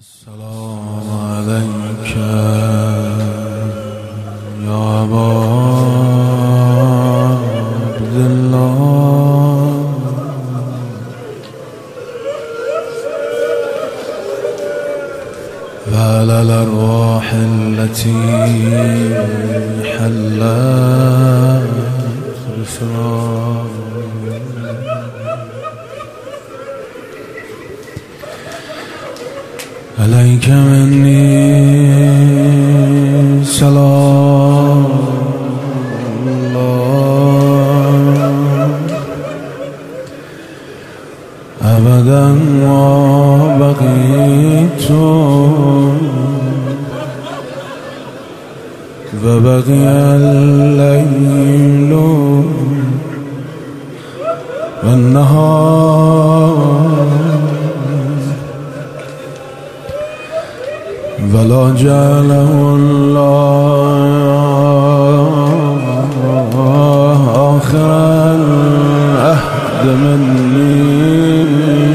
السلام عليك يا أبا عبد الله وعلى الأرواح التي حلت بفراق عليك مني سلام الله أبدا ما بقيت وبقي الليل والنهار ولا جعله الله آخر العهد مني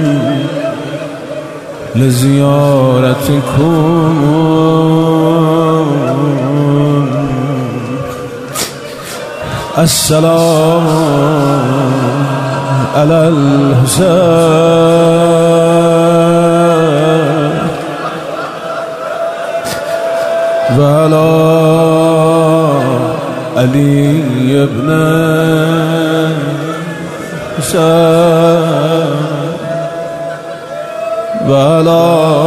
لزيارتكم السلام على الحسين وعلى علي بن حسين وعلى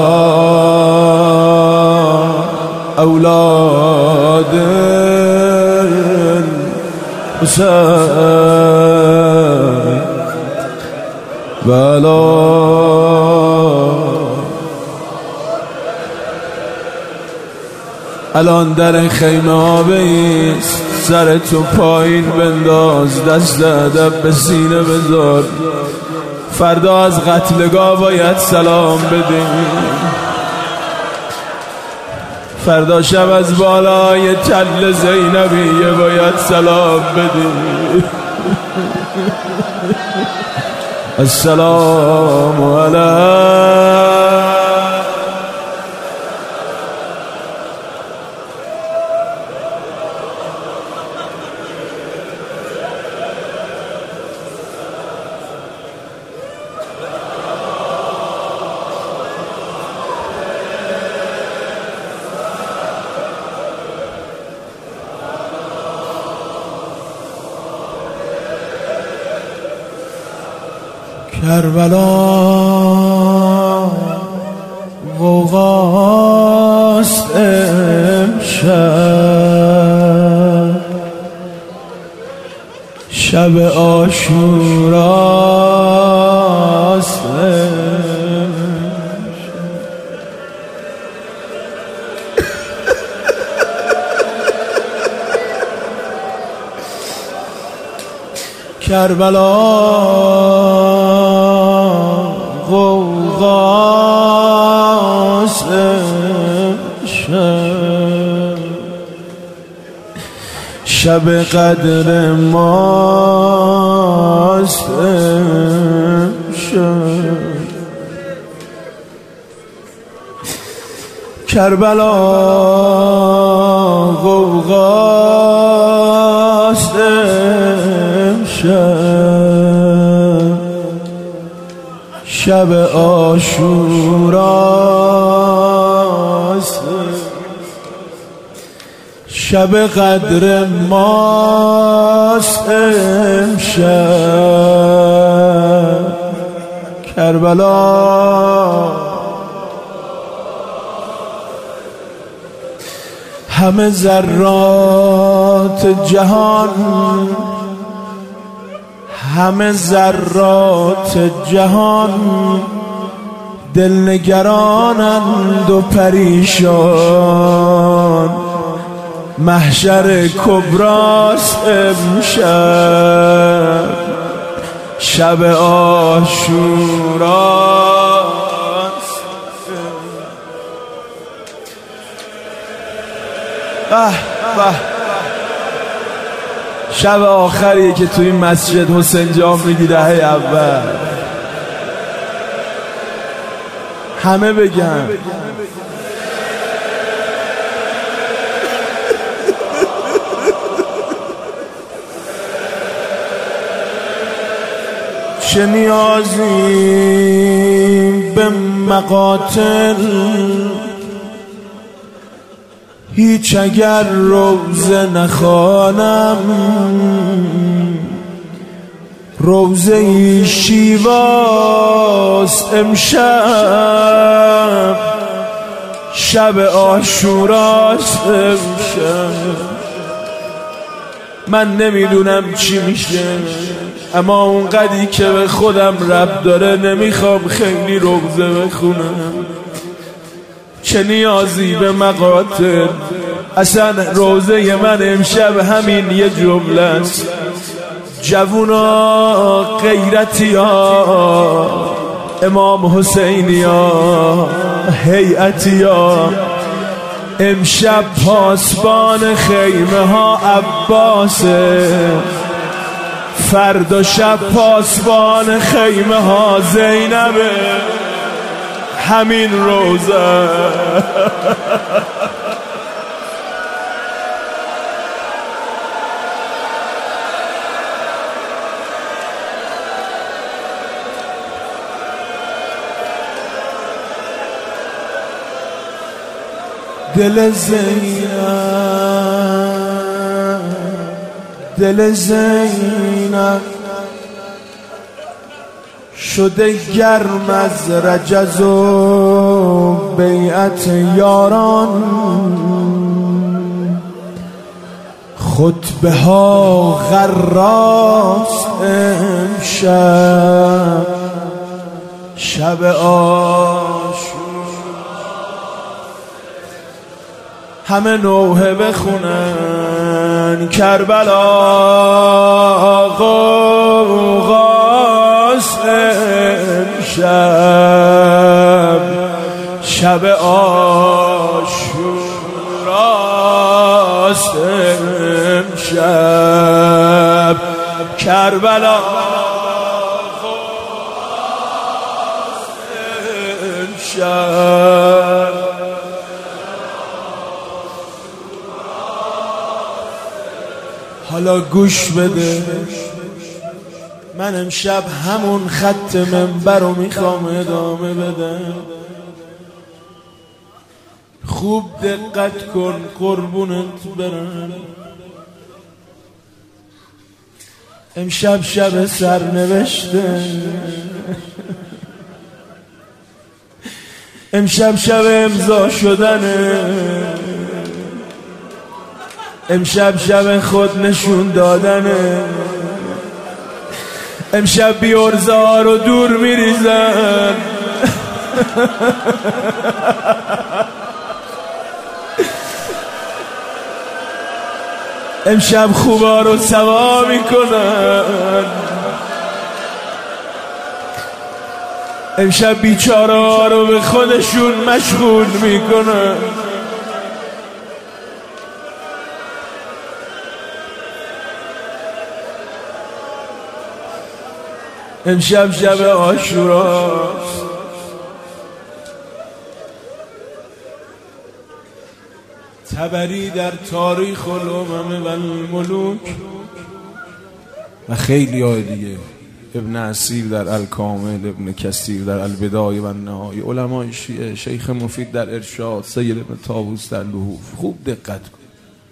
أولاد الحسين وعلى الان در خیمه ها بیست، سر تو پایین بنداز، دست ادب به سینه بذار. فردا از قتلگاه باید سلام بدیم، فردا شب از بالای تل زینبیه باید سلام بدیم. السلام علیکم کربلا غوغاست امشب، شب عاشوراست کربلا غوغاست امشب، شب قدر ماست امشب. کربلا غوغاست امشب، شب عاشوراست، شب قدر ماست امشب. کربلا همه ذرات جهان، همه ذرات جهان دلنگرانند و پریشان. محشر کبراست امشب، شب عاشوراست. شب آخریه که توی مسجد حسین جان میگی دهه اول. همه بگن چه نیازی به مقاتل هیچ اگر روزه نخوانم روزه ای شیواست امشب شب عاشوراست امشب من نمیدونم چی میشه اما اونقدری که به خودم رب داره نمیخوام خیلی روزه بخونم چه نیازی به مقاتل اصلا روزه من امشب همین یه جمله است جوونا غیرتیا امام حسینیا هیئتیا امشب پاسبان خیمه ها عباسه فردا شب پاسبان خیمه ها زینبه همین روزه دل زینب شده گرم از رجز و بیعت یاران خطبه ها غراست امشب شب عاشور همه نوحه بخونن کربلا غوغاست امشب شب عاشوراست امشب کربلا غوغاست امشب حالا گوش بده من امشب همون خط منبر رو میخوام ادامه بدم خوب دقت کن قربونت برم امشب شب سرنوشته امشب شب امضا شدنه امشب شب خود نشون دادنه امشب بیارزار و دور میریزن امشب خوبا رو سوا میکنن امشب بیچاره رو به خودشون مشغول میکنن امشب شب عاشوراست طبری در تاریخ الامم و الملوک و خیلی های دیگه ابن اسیر در الکامل ابن کثیر در البدایه و النهایه علمای شیعه شیخ مفید در ارشاد سید ابن طاووس در لحوف خوب دقت کن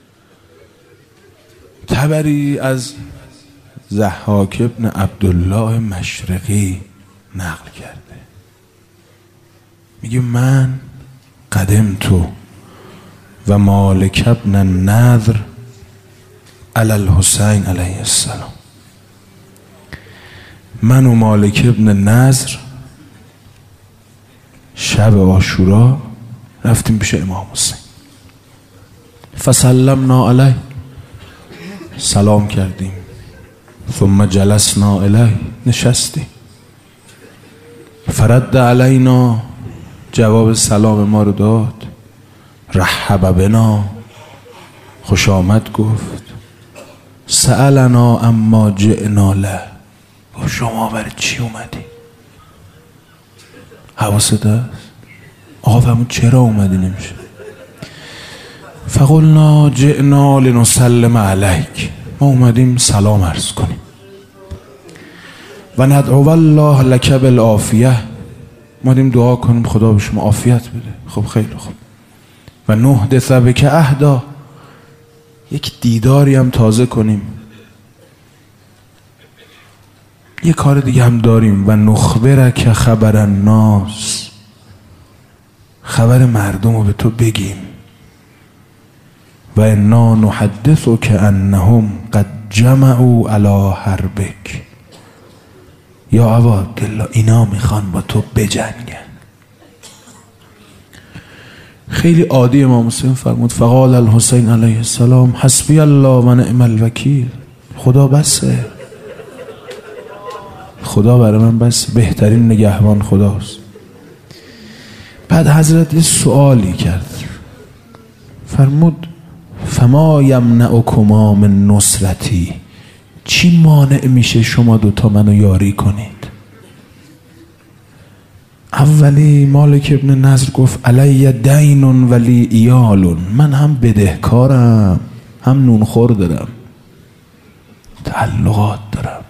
طبری از ضحاک ابن عبدالله مشرقی نقل کرده میگه من قدمتو و مالک ابن النضر علی الحسین علیه السلام من و مالک ابن نضر شب عاشورا رفتیم پیش امام حسین فسلمنا علیه سلام کردیم ثم جلسنا الیه نشستیم فرد علینا جواب سلام ما رو داد رحب بنا خوش آمد گفت سألنا اما جئنا له گفت شما برای چی اومدی حواست هست آقا فرمود چرا اومدی نمیشه؟ فقلنا جئنا لنسلم علیک، ما اومدیم سلام عرض کنیم. و ندعو الله لک بالعافیه، اومدیم دعا کنیم خدا به شما عافیت بده. خب خیلی خوب. و نحدث بک عهدا، یک دیداری هم تازه کنیم، یک کار دیگه هم داریم. و نخبرک خبر الناس، خبر مردم رو به تو بگیم. و انا نحدثک انهم قد جمعوا علی حربک، یا ابا عبدالله اینا میخوان با تو بجنگن. خیلی عادی امام حسین فرمود فقال الحسین علیه السلام حسبی الله و نعم الوکیل، خدا بسه، خدا برای من بس، بهترین نگهبان خداست. بعد حضرت یه سوالی کرد، فرمود فما یمنعکما من نصرتی، چی مانع میشه شما دوتا منو یاری کنید؟ اولی مالک ابن نضر گفت علی دین ولی ایال، من هم بدهکارم هم نونخور دارم، تعلقات دارم.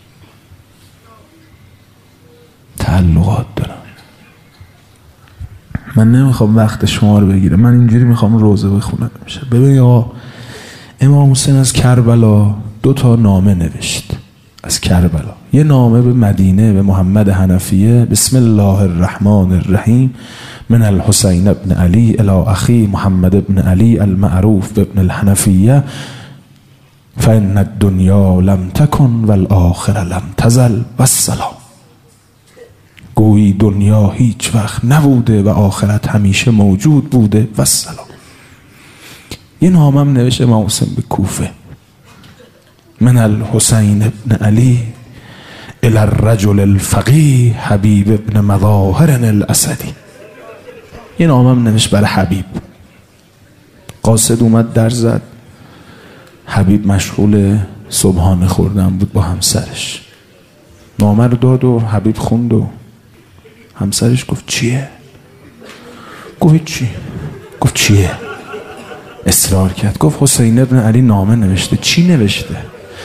من نمیخوام وقت شما رو بگیرم، من اینجوری میخوام روزه بخونم. ببین آقا، امام حسین از کربلا 2 نامه نوشت از کربلا. یه نامه به مدینه به محمد حنفیه، بسم الله الرحمن الرحیم من الحسین ابن علی الی اخی محمد ابن علی المعروف بابن الحنفیه فان الدنیا لم تکن والآخره لم تزل والسلام. گویی دنیا هیچ وقت نبوده و آخرت همیشه موجود بوده و السلام. یه نامه هم نوشته امام حسین به کوفه، من الحسین ابن علی الى الرجل الفقیه حبیب ابن مظاهر الاسدی. یه نامه هم نوشت برای حبیب. قاصد اومد در زد، حبیب مشغول صبحانه خوردن بود با همسرش. نامه رو داد و حبیب خوند و همسرش گفت چیه؟ گفت چی؟ گفت چیه؟ اصرار کرد، گفت حسین ابن علی نامه نوشته. چی نوشته؟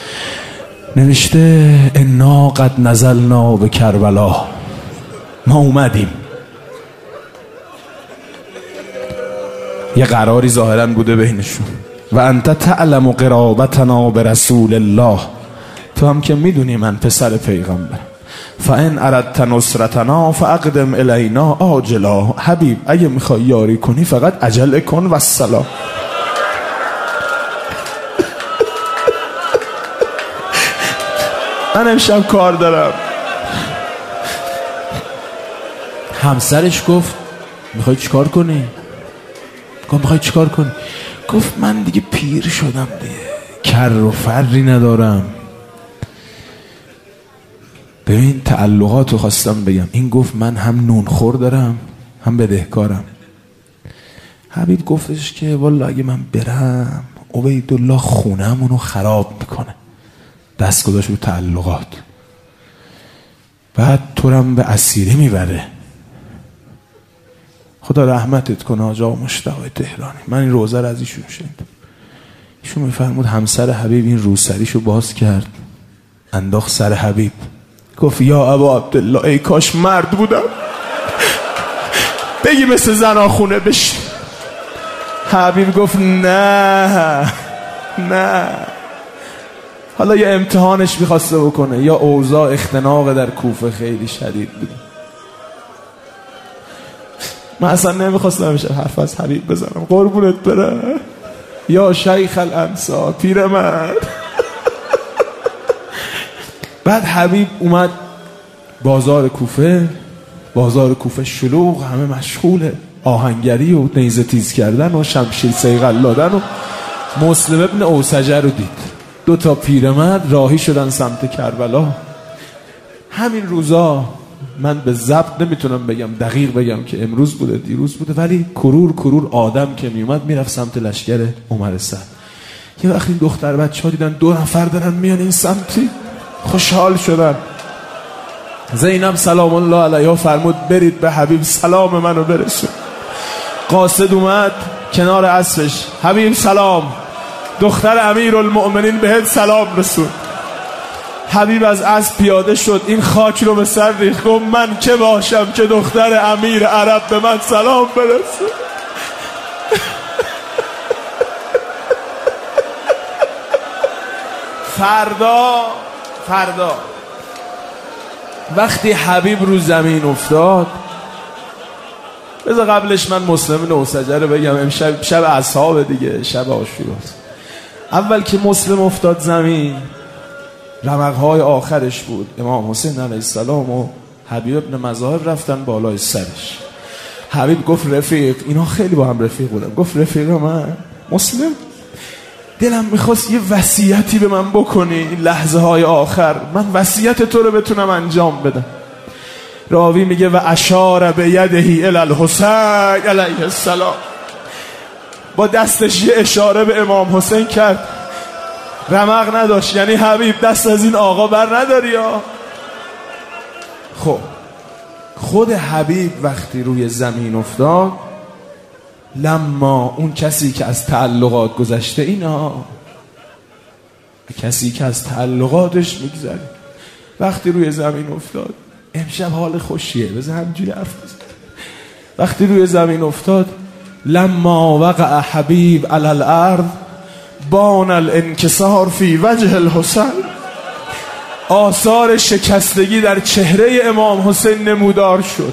نوشته انا قد نزلنا به کربلا، ما اومدیم. یه قراری ظاهرا بوده بینشون. و انت تعلم قرابتنا به رسول الله، تو هم که میدونی من پسر پیغمبر. فان اردت نصرتنا فاقدم الینا عاجلا، حبیب اگه میخوای یاری کنی فقط عجله کن و السلام. من امشب کار دارم. همسرش گفت میخوای چیکار کنی؟ گفت میخوای چیکار کنی؟ گفت من دیگه پیر شدم دیگه، کر و فری ندارم. ببین تعلقاتو خواستم بگم. این گفت من هم نونخور دارم هم بدهکارم. حبیب گفتش که والا اگه من برم عبیدالله خونمونو خراب میکنه. دست گذاشت رو تعلقات. بعد تورم به اسیری میبره. خدا رحمتت کنه حاج آقا مشتاق تهرانی. من این روزه رو از ایشون شنیدم. ایشون میفرمود همسر حبیب این روسریشو باز کرد، انداخت سر حبیب، گفت یا ابا عبدالله ای کاش مرد بودم بگی مثل زنا خونه بشی. حبیب گفت نه. حالا یه امتحانش میخواسته بکنه، یا اوضاع اختناق در کوفه خیلی شدید بود. من اصلا نمیخواستم همیشه حرف از حبیب بزنم، قربونت برم یا شیخ الانصار پیرمرد. بعد حبیب اومد بازار کوفه شلوغ، همه مشغول آهنگری و نیزه تیز کردن و شمشیر صیقل دادن و مسلم ابن اوسجه رو دید. 2 پیرمرد راهی شدن سمت کربلا. همین روزا من به ضبط نمیتونم بگم دقیق بگم که امروز بوده دیروز بوده، ولی کرور آدم که میومد میرفت سمت لشکر عمر سعد. یه وقت این دختر بچه‌ها دیدن 2 نفر دارن میان این سمتی، خوشحال شدن. زینب سلام الله علیها فرمود برید به حبیب سلام منو برسون. قاصد اومد کنار اسبش، حبیب سلام، دختر امیرالمؤمنین بهت سلام رسون. حبیب از اسب پیاده شد، این خاک رو به سر ریخت، گفت من که باشم که دختر امیر عرب به من سلام برسون. فردا وقتی حبیب رو زمین افتاد، بذار قبلش من مسلم نوسجه رو بگم، امشب شب اصحاب دیگه، شب عاشوراست. اول که مسلم افتاد زمین، رمقهای آخرش بود، امام حسین علیه السلام و حبیب ابن مظاهر رفتن بالای سرش. حبیب گفت رفیق، اینا خیلی با هم رفیق بودن، گفت رفیق من مسلم، دلم میخواست یه وصیتی به من بکنی این لحظه های آخر، من وصیت تو رو بتونم انجام بدم. راوی میگه و اشار به یدهی الی الحسین علیه السلام، با دستش یه اشاره به امام حسین کرد. رمق نداشت، یعنی حبیب دست از این آقا بر نداری ها. خب خود حبیب وقتی روی زمین افتاد، لما اون کسی که از تعلقات گذشته، اینا کسی که از تعلقاتش میگذره، وقتی روی زمین افتاد، امشب حال خوشیه، بذار همجوری حرف بزن. وقتی روی زمین افتاد، لما وقع حبیب علی الارض بان الانکسار فی وجه الحسین، آثار شکستگی در چهره امام حسین نمودار شد.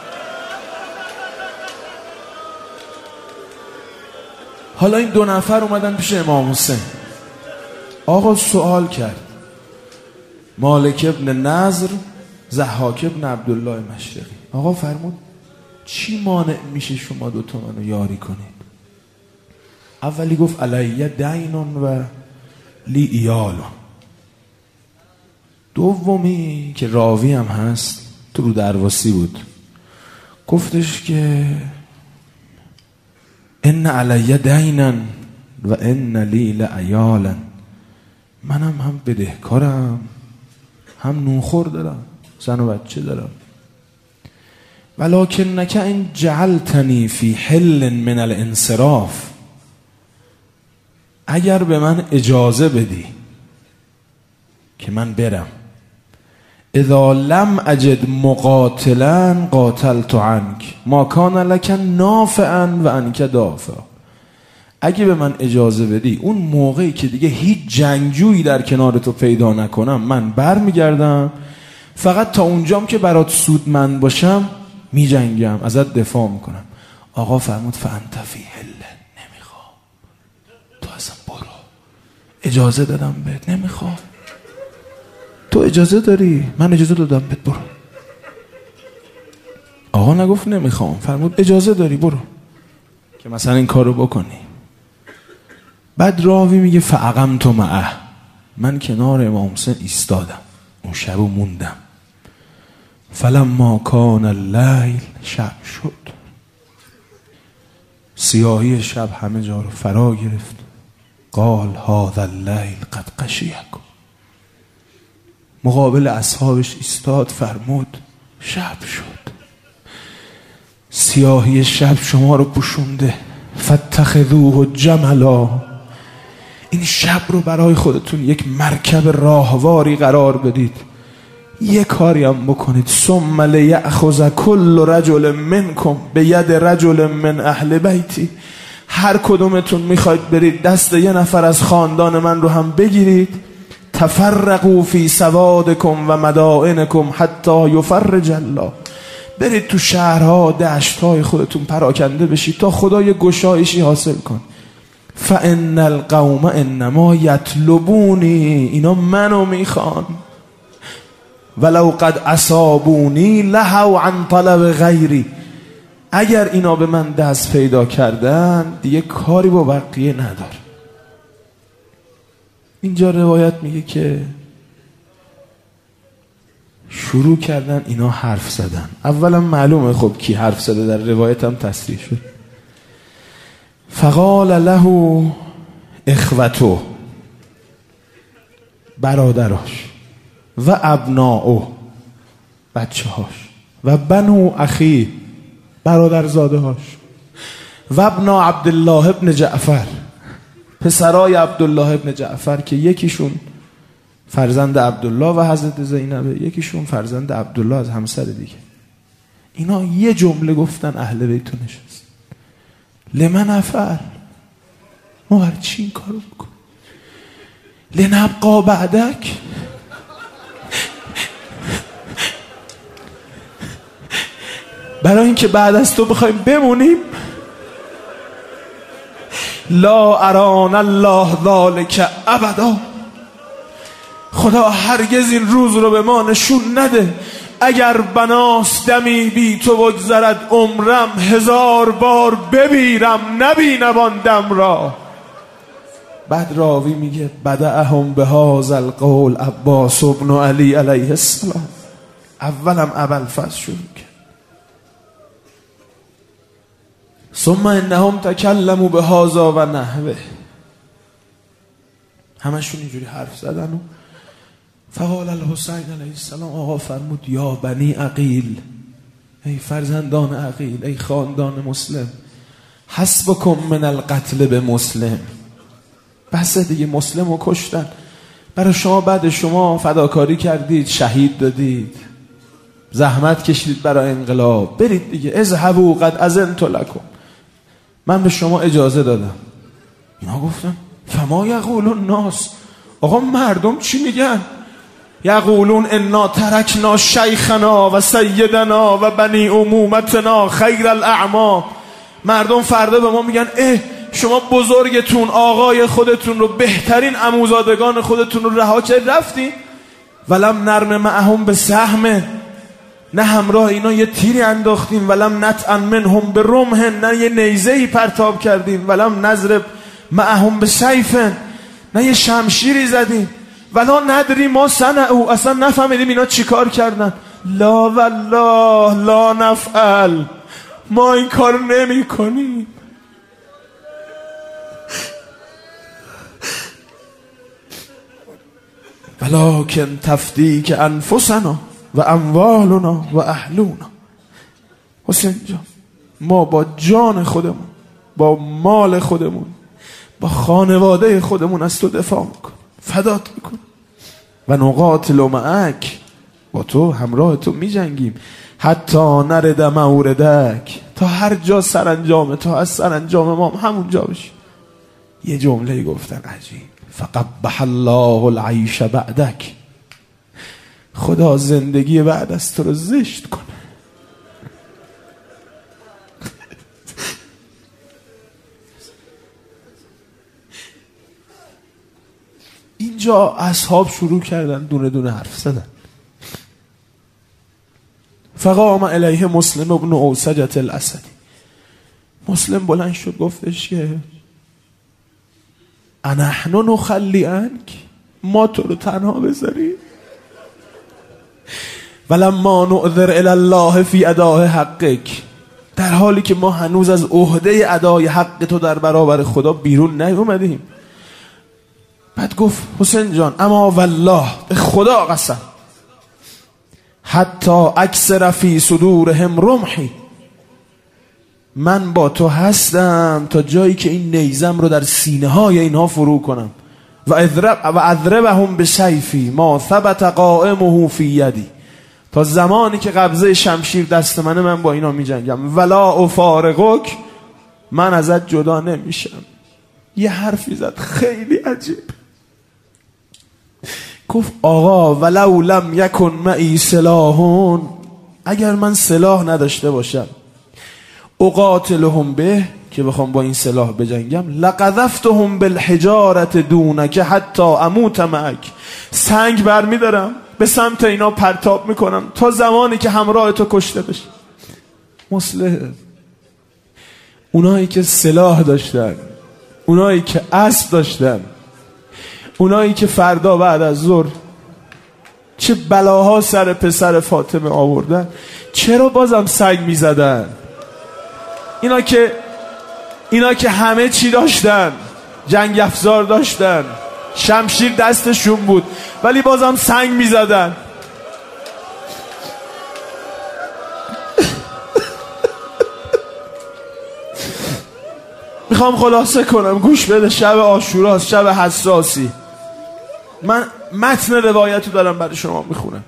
حالا این دو نفر اومدن پیش امام حسین. آقا سوال کرد، مالک ابن نضر، ضحاک ابن عبدالله مشرقی، آقا فرمود چی مانع میشه شما دوتا منو یاری کنید؟ اولی گفت علیه دینون و لی ایالون. دومی که راوی هم هست، تو رو درواسی بود، گفتش که ان علیه دینن و ان لی لعیالن، منم هم بدهکارم هم نونخور دارم، زن و بچه دارم. ولکنک ان جعلتنی فی حل من الانصراف، اگر به من اجازه بدی که من برم، اذا لم اجد مقاتلا قاتلت عنک ما کان لک نافعا و عنک دافع، اگه به من اجازه بدی اون موقعی که دیگه هیچ جنگجویی در کنار تو پیدا نکنم، من بر میگردم، فقط تا اونجام که برات سودمند باشم می جنگم، ازت دفاع میکنم. آقا فرمود فانت فی حله، نمیخوام، تو اصلا برو، اجازه دادم بهت، نمیخوام، تو اجازه داری، من اجازه دادم بهت، برو. آقا نگفت نمیخوام، فرمود اجازه داری برو که مثلا این کارو بکنی. بعد راوی میگه فاقمت معه، من کنار امام حسین ایستادم، اون شبو موندم. فلما کان اللیل، شب شد، سیاهی شب همه جا رو فرا گرفت. قال هذا اللیل قد غشیکم، مقابل اصحابش ایستاد، فرمود شب شد، سیاهی شب شما رو پوشونده، فاتخذوه جملا، این شب رو برای خودتون یک مرکب راهواری قرار بدید، یک کاری هم بکنید. ثم لیأخذ کل رجل منکم بید رجل من اهل بیتی، هر کدومتون میخواید برید دست یه نفر از خاندان من رو هم بگیرید. تفرقوا فی سوادکم و مدائنکم حتی یفرج الله، برید تو شهرها دشتهای خودتون پراکنده بشید تا خدا یه گشایشی حاصل کن. فان القوم انما یطلبونی، اینا منو میخوان، ولو قد اصابونی لهوا عن طلب غیری، اگر اینا به من دست پیدا کردن دیگه کاری با بقیه نداره. اینجا روایت میگه که شروع کردن اینا حرف زدن. اولا معلومه خب کی حرف زده، در روایت هم تصریح شد. فقال له اخوته، برادراش، و ابناؤه، بچه هاش، و بنو اخی، برادرزاده هاش، و ابن عبدالله ابن جعفر، پسرای عبدالله ابن جعفر که یکیشون فرزند عبدالله و حضرت زینبه، یکیشون فرزند عبدالله از همسر دیگه. اینا یه جمله گفتن اهل بیت نشست. لمن افعل، ما هر چی این کارو بکن؟ لنبقا بعدک، برای اینکه بعد از تو بخوایم بمونیم. لا اران الله ذالک ابدا، خدا هرگز این روز رو به ما نشون نده. اگر بناس دمی بی تو بگذرد عمرم، 1000 بار بمیرم نبینم آن دم را. بعد راوی میگه بدأهم بهذا القول عباس بن علی علیه السلام، اولم ابوالفضل شروع کرد. ثم انهم تکلموا بهذا و نحوه، همشون اینجوری حرف زدن و فقال الحسین علیه السلام، آقا فرمود یا بنی عقیل، ای فرزندان عقیل، ای خاندان مسلم، حسبکم من القتل به مسلم، بسه دیگه، مسلم رو کشتن، برای شما بعد شما فداکاری کردید، شهید دادید، زحمت کشیدید برای انقلاب، برید دیگه، اذهبوا قد اذنت لکم، من به شما اجازه دادم. اینا گفتن فما یقول الناس، آقا مردم چی میگن؟ یقولون انا ترکنا شیخنا و سیدنا و بنی امومتنا خیر الاعمام، مردم فردا به ما میگن شما بزرگتون، آقای خودتون رو، بهترین عموزادگان خودتون رو رها کرد رفتین. ولم نرم معهم به سهم، نه همراه اینا یه تیری انداختیم. ولم نطعن منهم به رمح، نه یه نیزه‌ای پرتاب کردیم. ولم نضرب معهم به سیف، نه یه شمشیری زدیم. ولا ندری ما صنعوا، اصلا نفهمیدیم اینا چی کار کردن. لا والله لا نفعل، ما این کار نمی کنیم. ولکن تفدیک انفسنا و اموالنا و اهلونا. حسین جان، ما با جان خودمون، با مال خودمون، با خانواده خودمون از تو دفاع میکن، فدات میکن. و نقاتل معک، با تو همراه تو میجنگیم. حتی نرد موردک، تا هر جا سرانجام تو از سرانجام ما همونجا بشی. یه جمله گفتن عجیب، فقبح الله العیش بعدک، خدا زندگی بعد از تو رو زشت کنه. اینجا اصحاب شروع کردن دونه دونه حرف زدن. فقام الیه مسلم ابن اوسجة الاسدی، مسلم بلند شد گفتش که انحن نخلی عنک، ما تو رو تنها بذاریم؟ ولما نعذر الی الله فی اداء حقک، در حالی که ما هنوز از عهده ادای حق تو در برابر خدا بیرون نیومدیم. بعد گفت حسین جان اما والله، به خدا قسم، حتی اکثر فی صدورهم رمحی، من با تو هستم تا جایی که این نیزم رو در سینه های اینها فرو کنم. و اضربهم بسیفی ما ثبت قائمه فی یدی، تا زمانی که قبضه شمشیر دست منه من با اینا می جنگم. ولا افارقک، من ازت جدا نمیشم. یه حرفی زد خیلی عجیب، گفت آقا ولو لم یکن معی سلاحون، اگر من سلاح نداشته باشم، اقاتلهم به، که بخوام با این سلاح بجنگم، لقذفتهم بالحجارة دونک حتی اموت معک، سنگ برمی دارم به سمت اینا پرتاب میکنم تا زمانی که همراه تو کشته بشه. مسلم، اونایی که سلاح داشتن، اونایی که اسب داشتن، اونایی که فردا بعد از ظهر چه بلاها سر پسر فاطمه آوردن، چرا بازم سنگ میزدن؟ اینا که همه چی داشتن، جنگ افزار داشتن، شمشیر دستشون بود، ولی بازم سنگ میزدن. میخوام خلاصه کنم، گوش بده. شب عاشوراست، شب حساسی. من متن روایت رو دارم برای شما میخونم،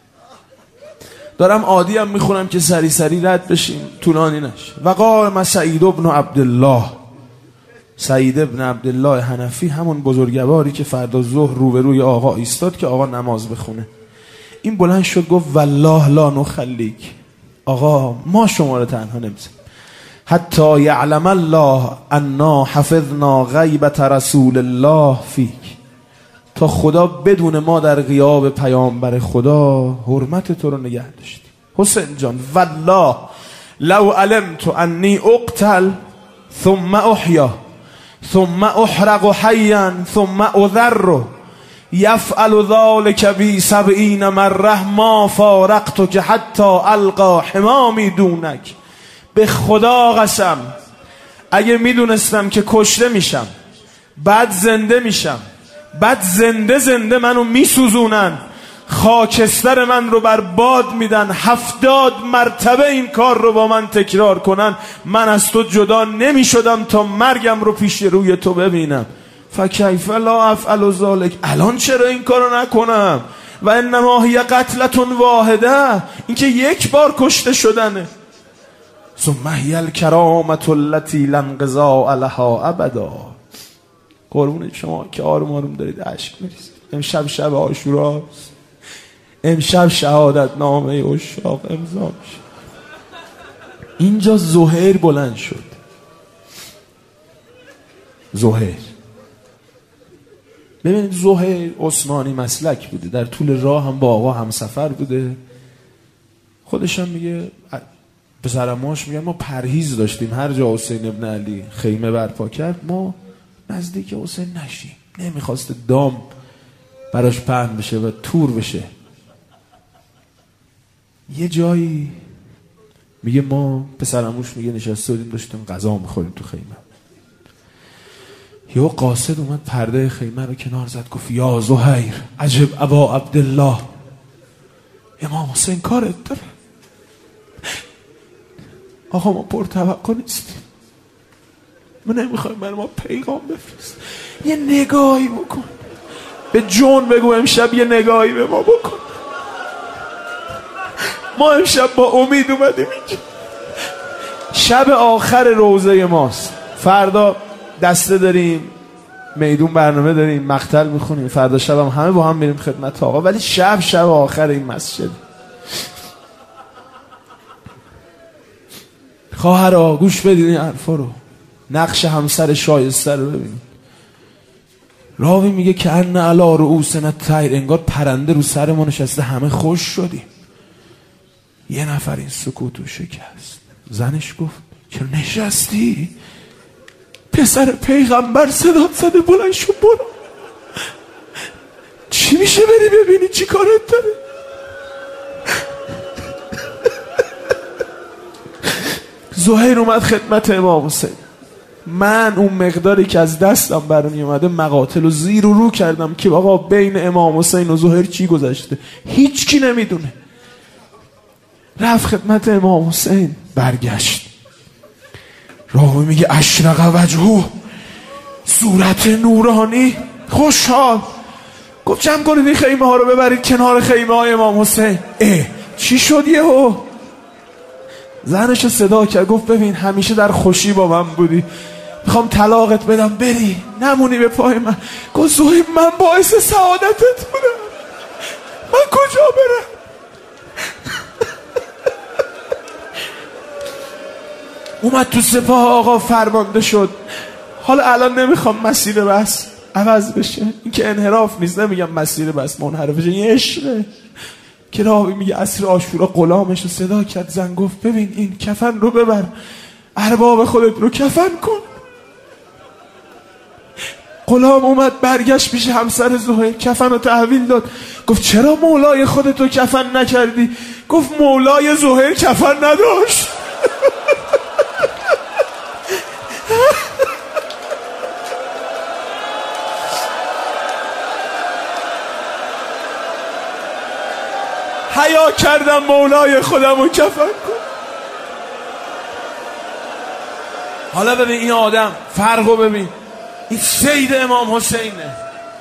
دارم عادی هم میخونم که سری سری رد بشیم، طولانی نشه. و قام سعید ابن عبدالله، سعید ابن عبدالله حنفی، همون بزرگواری که فردا ظهر روبروی آقا ایستاد که آقا نماز بخونه. این بلند شد گفت والله لا نخلیک، آقا ما شما رو تنها نمیذاریم حتی یعلم الله انا حفظنا غیبت رسول الله فیک، تا خدا بدون ما در غیاب پیامبر خدا حرمت تو رو نگه داشتیم. حسین جان والله لو علمت انی اقتل ثم احیا ثم احرق حیا ثم اذر یفعل ذلک بی 70 مره ما فارقت که حتی القا حمامی دونک. به خدا قسم اگه میدونستم که کشته میشم، بعد زنده میشم، بعد زنده زنده منو میسوزونن، خاکستر من رو بر باد میدن، 70 مرتبه این کار رو با من تکرار کنن، من از تو جدا نمیشدم تا مرگم رو پیش روی تو ببینم. فکیف لا افعل ذلک، الان چرا این کارو نکنم؟ و انما هی قتلتون واحده، این که یک بار کشته شدنه. ثم هی الکرامة التي لا انقضاء لها ابدا. قربون شما که آروم آروم دارید اشک میریزید. امشب شب عاشوراست، امشب شهادت نامه عشاق امضا میشه. اینجا زهیر بلند شد. زهیر، ببینید زهیر عثمانی مسلک بوده، در طول راه هم با آقا هم سفر بوده. خودش هم میگه، پسرماش میگن ما پرهیز داشتیم، هر جا حسین ابن علی خیمه برپا کرد ما نزدیک حسین نشیم، نمیخواست دام براش پهن بشه و تور بشه. یه جایی میگه ما پسرموش میگه نشسته بودیم داشتیم غذا میخوریم تو خیمه، یه قاصد اومد پرده خیمه رو کنار زد، گفت یا زهیر عجب ابا عبدالله، امام حسین کارت داره. آقا ما پرتوقع نیستیم، ما نمیخوایم برای ما پیغام بفرست، یه نگاهی بکن به جون، بگو امشب یه نگاهی به ما بکن، ما امشب با امید اومدیم اینجا. شب آخر روزه ماست، فردا دسته داریم، میدون برنامه داریم، مقتل میخونیم، فردا شب هم همه با هم میریم خدمت آقا، ولی شب آخر این مسجد. خواهرها گوش بدین این حرفا رو، نقش همسر شایسته رو ببینید. راوی میگه که ان علی رؤوسنا الطیر، انگار پرنده رو سر ما نشسته، همه خوش شدیم. یه نفر این سکوت رو شکست. زنش گفت چرا نشستی؟ پسر پیغمبر صدات زده بلند شو برو. چی میشه بری ببینی چی کارت داره؟ زهیر اومد خدمت امام حسین. من اون مقداری که از دستم برمی اومده مقاتل و زیر و رو کردم که آقا بین امام حسین و زهیر چی گذشته، هیچ کی نمیدونه. رفت خدمت امام حسین، برگشت، راوی میگه اشرق وجهه، صورت نورانی، خوشحال. گفت جمع کنید این خیمه ها رو ببرید کنار خیمه های امام حسین. چی شد یهو؟ زنش صدا کرد، گفت ببین همیشه در خوشی با من بودی، میخوام طلاقت بدم بری نمونی به پای من. گفت زهیر من باعث سعادتت بودم، من کجا برم؟ اومد تو سپاه آقا، فرمانده شد. حالا الان نمیخوام مسیر بس عوض بشه، این که انحراف نیست، نمیگم مسیر بس منحرف بشه، این عشقه. که راوی میگه عصر عاشورا غلامش رو صدا کرد، زن گفت ببین این کفن رو ببر، ارباب خودت رو کفن کن. غلام اومد برگشت پیش همسر زهیر، کفن رو تحویل داد. گفت چرا مولای خودت رو کفن نکردی؟ گفت مولای زهیر کفن نداشت. حیا کردم مولای خودم رو کفن کن. حالا ببین این آدم فرقو ببین، این سید امام حسینه،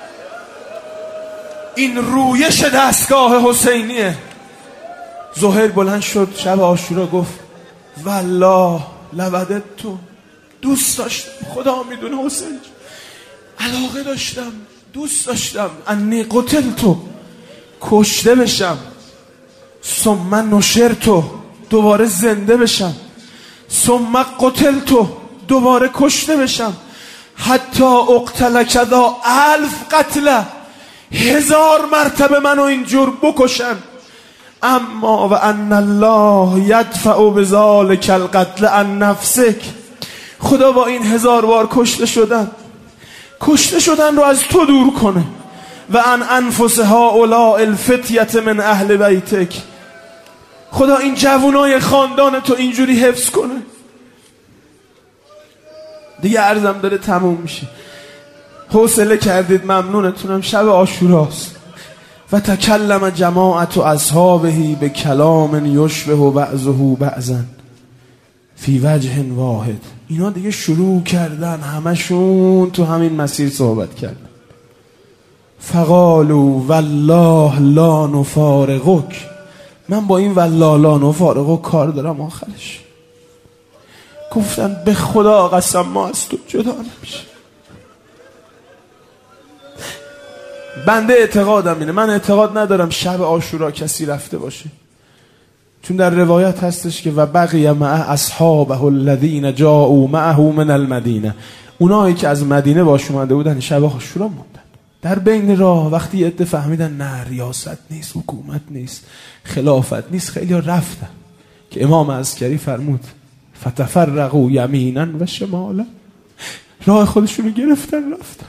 این رویش دستگاه حسینیه. زهیر بلند شد شب عاشورا گفت والله لودت تو، دوست داشتم، خدا میدونه حسین، علاقه داشتم، دوست داشتم انی قتلتو، کشته بشم، ثم نشرتو، دوباره زنده بشم، ثم قتلتو، دوباره کشته بشم، حتی اقتل کذا 1000 قتله، 1000 مرتبه منو اینجور بکشن. اما و ان الله یدفع بذلک القتل عن نفسک، خدا با این 1000 بار کشته شدن رو از تو دور کنه. و ان انفس هؤلاء الفتیه من اهل بیتک، خدا این جوانای خاندان تو اینجوری حفظ کنه. دیگه عرضم داره تموم میشه، حوصله کردید، ممنونتونم. شب عاشوراست. و تکلم جماعت اصحابه به کلام یشبه بعضه بعضا فی وجه واحد. اینا دیگه شروع کردن همشون تو همین مسیر صحبت کردن. فقالوا والله لا نفارقک، من با این والله لا نفارقک کار دارم. آخرش گفتن به خدا قسم ما از تو جدا نمیشه. بنده اعتقادم اینه، من اعتقاد ندارم شب عاشورا کسی رفته باشه، چون در روایت هستش که و بقی مع اصحابه الذین جاءوا معه من المدینه، اونایی که از مدینه باش اومده بودن شب عاشورا موندن. در بین راه وقتی عده فهمیدن نه ریاست نیست، حکومت نیست، خلافت نیست، خیلی ها رفتن که امام عسکری فرمود فتفرقوا یمینا و شمالا، راه خودشونو گرفتن رفتن.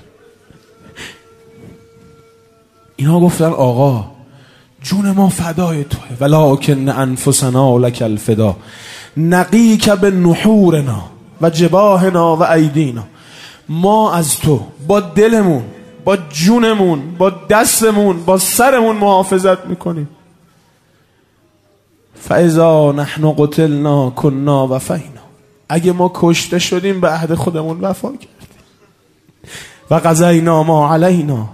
اینا گفتن آقا جون ما فدای توه، ولکن انفسنا لک الفدا، نقیک بنحورنا و جباهنا و ایدینا، ما از تو با دلمون، با جونمون، با دستمون، با سرمون محافظت میکنیم. فاذا نحن قتلنا کنا وفینا، اگه ما کشته شدیم به عهد خودمون وفا کردیم. و قضینا ما علینا،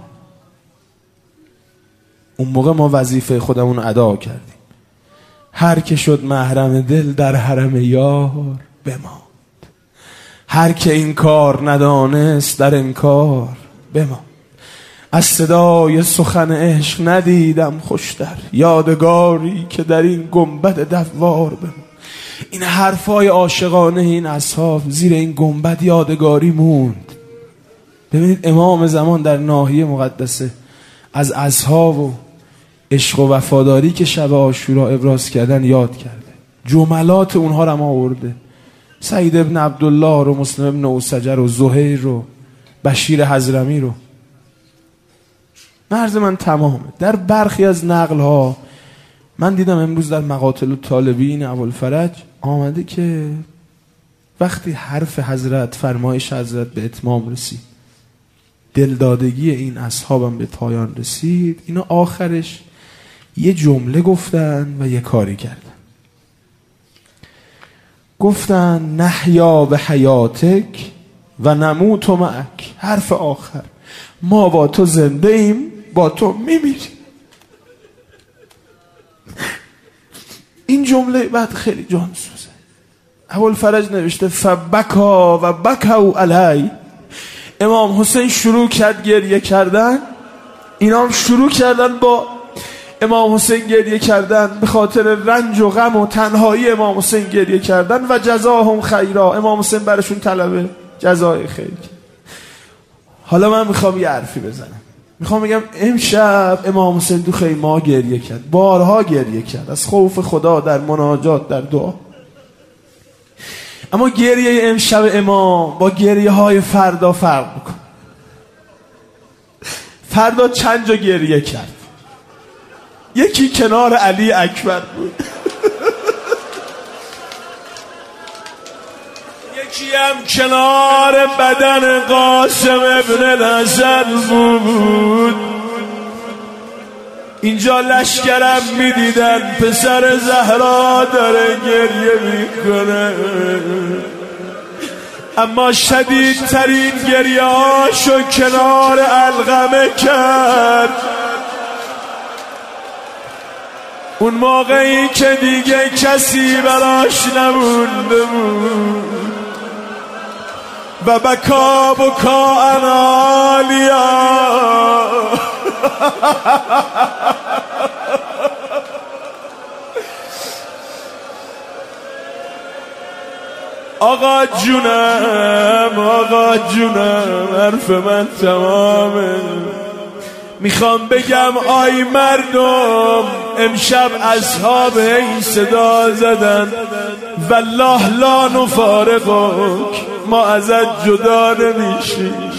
اون موقع ما وظیفه خودمون ادا کردیم. هر که شد محرم دل در حرم یار بماند، هر که این کار ندانست در انکار بماند. از صدای سخن عشق ندیدم خوشتر، یادگاری که در این گنبد دوار بماند. این حرفای عاشقانه این اصحاب زیر این گنبد یادگاری موند. ببینید امام زمان در ناحیه مقدسه از اصحاب و عشق و وفاداری که شب عاشورا ابراز کردن یاد کرده، جملات اونها رو هم آورده. سعید ابن عبدالله رو، مسلم ابن اوسجر رو، زهیر رو، بشیر حضرمی رو. مرز من تمامه. در برخی از نقل ها من دیدم امروز در مقاتل الطالبین ابوالفرج آمده که وقتی حرف حضرت، فرمایش حضرت به اتمام رسید، دلدادگی این اصحابم به پایان رسید، اینا آخرش یه جمله گفتن و یه کاری کردن. گفتن نحیا به حیاتک و نموت معک، حرف آخر، ما با تو زنده ایم، با تو میمیریم. این جمله بعد خیلی جان سوزه. ابوالفرج نوشته فبکا و بکوا علی، امام حسین شروع کرد گریه کردن، اینا هم شروع کردن با امام حسین گریه کردن، به خاطر رنج و غم و تنهایی امام حسین گریه کردن. و جزاهم خیرا، امام حسین برشون طلب جزای خیر. حالا من میخوام یه حرفی بزنم، میخوام بگم امشب امام حسین تو خیمه گریه کرد، بارها گریه کرد از خوف خدا، در مناجات، در دعا. اما گریه امشب امام با گریه های فردا فرق میکنه. فردا چند جا گریه کرد، یکی کنار علی اکبر بود، یکی هم کنار بدن قاسم ابن الحسن بود. اینجا لشکرم میدیدن پسر زهرا داره گریه میکنه، اما شدیدترین گریه‌هاشو کنار علقمه کرد. اون موقعی که دیگه کسی براش نمونده بود و بکا انالیا آقا جونم حرف من تمامه. میخوام بگم آی مردم، امشب اصحاب این صدا زدن والله لا نفارقک، ما ازت جدا نمیشیم.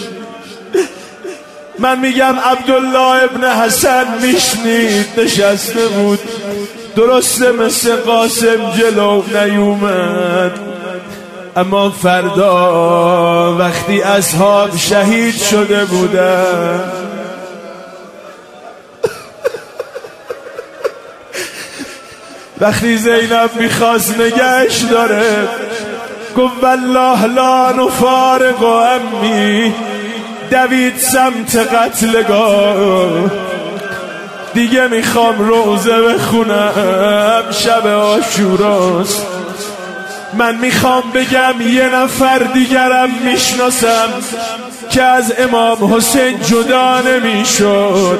من میگم عبدالله ابن حسن میشنید، نشسته بود، درسته مثل قاسم جلو نیومد، اما فردا وقتی اصحاب شهید شده بودن، وقتی زینب میخواست نگهش داره، گفت والله لا نفارق امی، دوید سمت قتلگاه. دیگه میخوام روزه بخونم، شب عاشوراست. من میخوام بگم یه نفر دیگرم میشناسم که از امام حسین جدا نمیشد.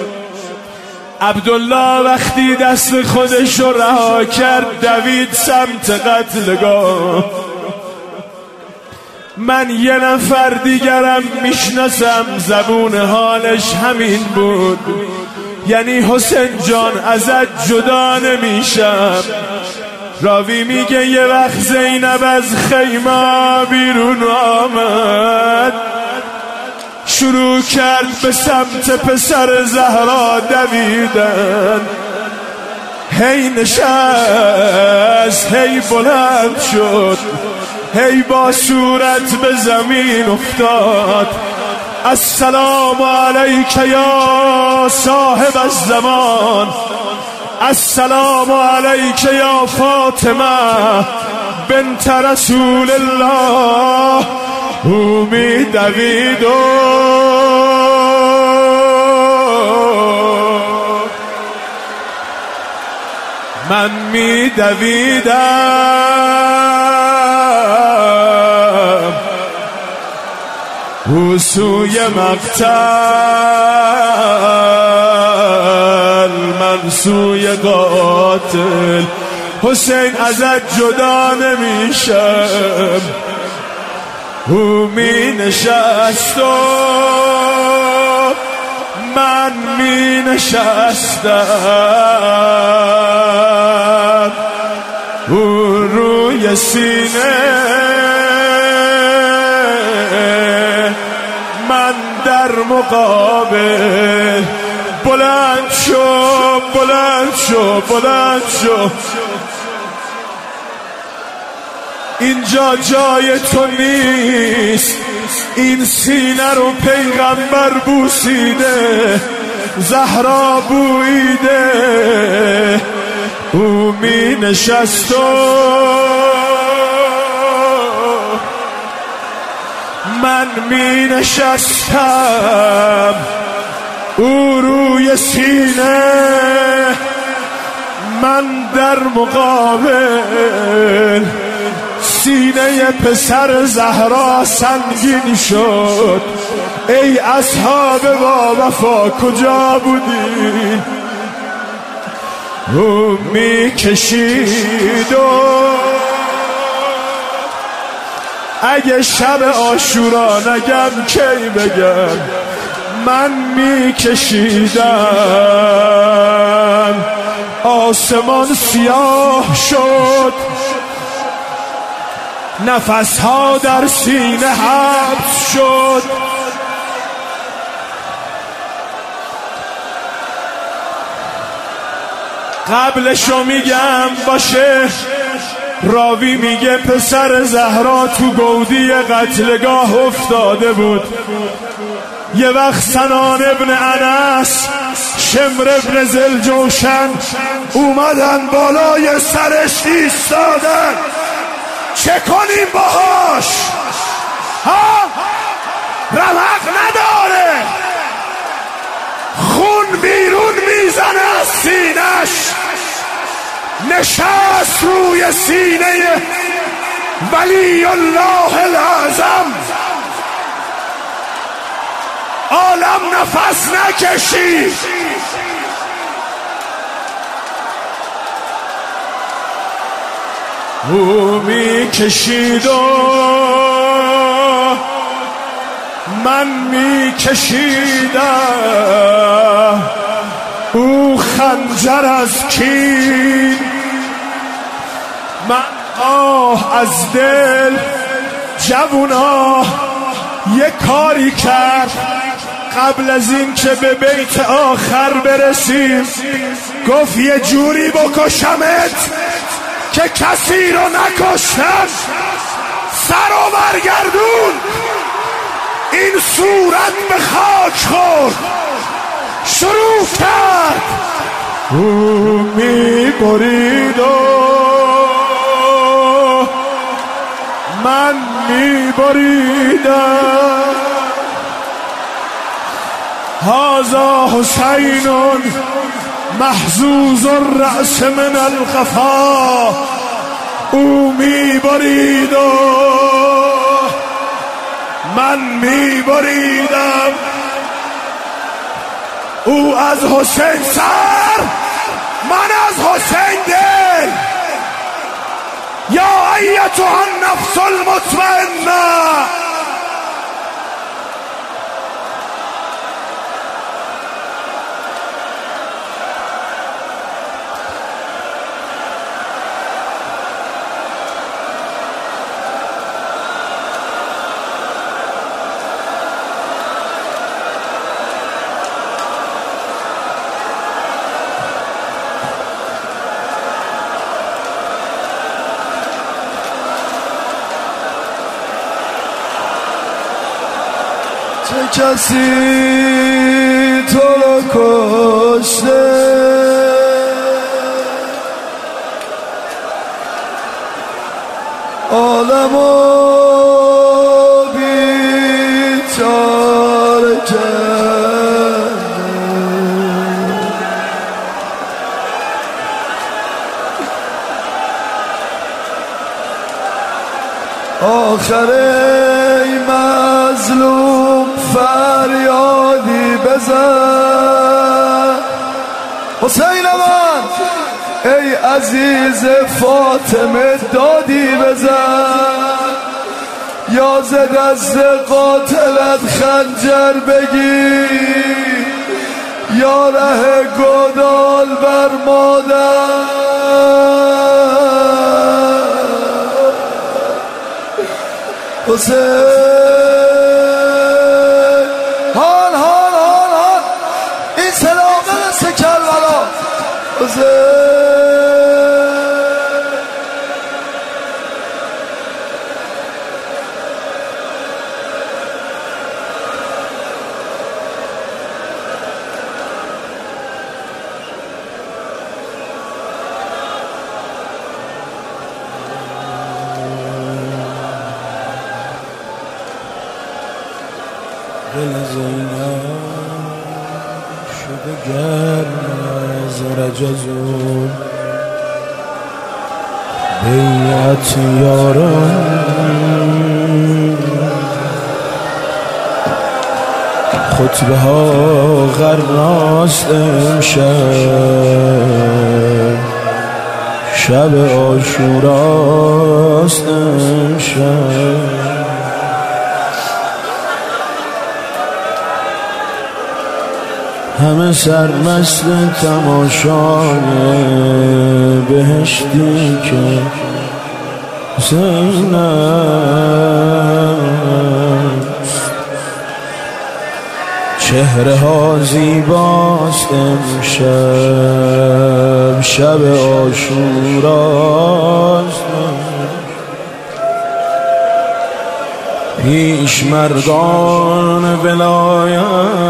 عبدالله وقتی دست خودش رو رها کرد دوید سمت قتلگاه. من یه نفر دیگرم میشناسم زبون حالش همین بود، یعنی حسین جان ازت جدا نمیشم. راوی میگه یه وقت زینب از خیمه بیرون آمد، شروع کرد به سمت پسر زهرا دویدن. هی نشست، هی بلند شد، هی با صورت به زمین افتاد. السلام علیک یا صاحب الزمان، السلام علیک یا فاطمه بنت رسول الله. او می دوید و من می دویدم، او سوی مقتل من سوی قاتل. حسین ازت جدا نمیشم. او می نشست و من می نشستم، او روی سینه من در مقابل. بلند شو بلند شو بلند شو، اینجا جای تو نیست. این سینه رو پیغمبر بوسیده، زهرا بویده. او می نشست و من می نشستم، او روی سینه من در مقابل. سینه پسر زهرا سنگین شد. ای اصحاب با وفا کجا بودی؟ او می کشید و اگه شب عاشورا نگم کی بگم؟ من می کشیدم، آسمان سیاه شد، نفسها در سینه حبس شد. قبلشو میگم باشه، راوی میگه پسر زهرا تو گودی قتلگاه افتاده بود. یه وقت سنان ابن انس، شمر ابن ذوالجوشن اومدن بالای سرش ایستادن. چه کنیم باهاش؟ نشست روی سینه ولی الله الاعظم. عالم نفس نکشید، او میکشید و من میکشیدم، او خنجر از کین، من از دل. جوونا یک کاری کرد قبل از این که به بیت آخر برسیم، گفت یه جوری بکشمت که کسی رو نکشتم. سر و برگردون، این صورت به خاک خورد، شروع کرد. او میبرید و من میبریدم. هذا حسین محزوز الرأس من القفا. او میبرید و من میبریدم. او از حسین سر، من از حسین دل. یا ایتها النفس المطمئنه، چه کسی تو رو کشته، عالمو بیچاره کرده. آخر ای مظلوم فریادی بزن، حسین من ای عزیز فاطمه دادی بزن، یا ز دست قاتلت خنجر بگیر، یا ره گدال بر مادر. حسین دل زینب شده گرم از رجزون، بیعت یاران خطبه ها غراست امشب، شب عاشوراست امشب. همه سرمست تماشای بهشتی که حسین است، چهره ها زیباست امشب، شب عاشوراست. پیش مردان ولایت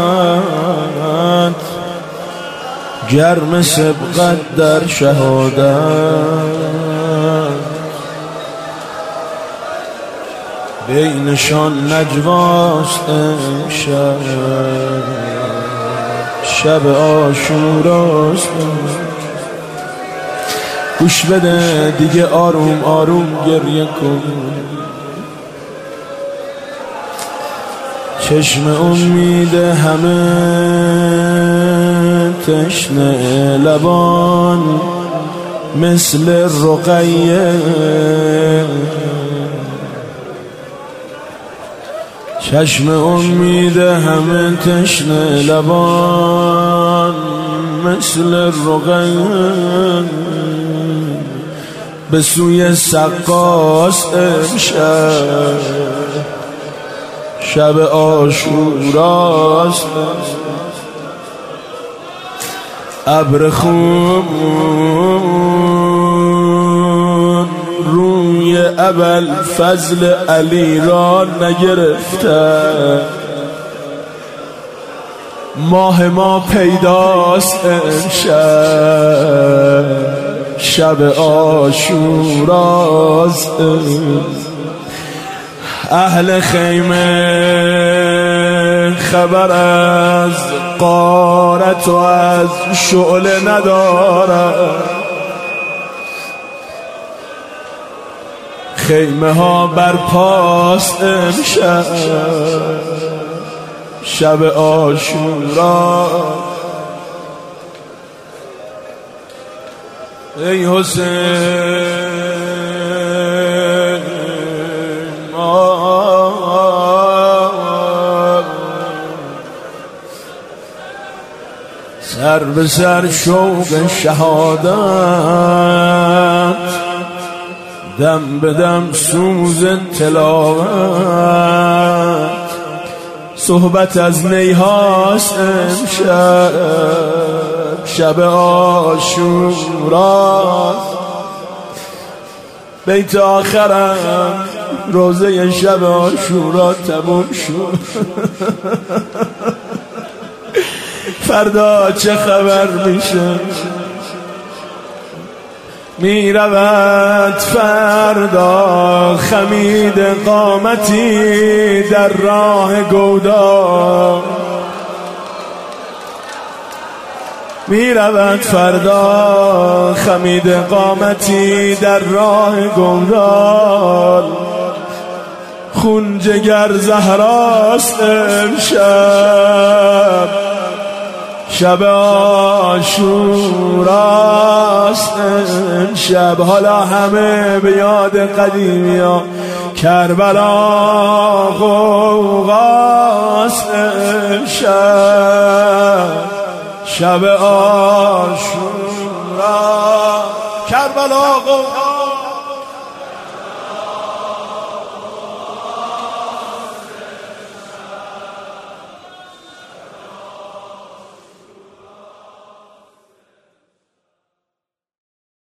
گرم سبقت در شهادت، بینشان نجواست امشب، شب عاشوراست. گوش بده دیگه آروم آروم گریه کن. چشم امید همه تشنه لبان مثل رقیه، چشم امید همه تشنه لبان مثل رقیه، به سوی سقاس امشب شب عاشوراست. ابر خون روی ابوالفضل علی را نگرفته، ماه ما پیداست امشب شب عاشوراست. اهل خیمه خبر از غارت و از شعله ندارد، خیمه ها برپاست امشب شب عاشورا. ای حسین سر به سر شوق شهادت، دم به دم سوز تلاوت، صحبت از نیهاست امشب شب عاشوراست. بیت آخرم روزه شب عاشورا تموم شد، فردا چه خبر میشه؟ میرود فردا خمید قامتی در راه گودال، میرود فردا خمید قامتی در راه گودال، خون جگر زهراست امشب شب عاشوراست امشب. حالا همه به یاد قدیمی ها کربلا غوغاست امشب شب عاشورا، کربلا غوغاست.